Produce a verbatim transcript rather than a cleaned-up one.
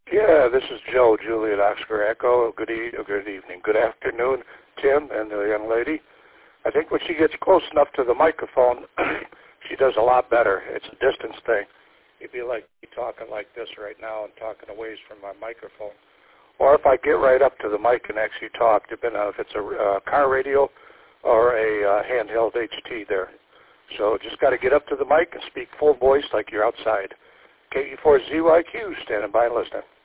Yeah, this is Joe, Juliet Oscar Echo. Good, e- good evening. Good afternoon, Tim and the young lady. I think when she gets close enough to the microphone, she does a lot better. It's a distance thing. You'd be like be talking like this right now and talking away from my microphone. Or if I get right up to the mic and actually talk, depending on if it's a uh, car radio or a uh, handheld H T there. So just got to get up to the mic and speak full voice like you're outside. K E four Z Y Q, standing by and listening.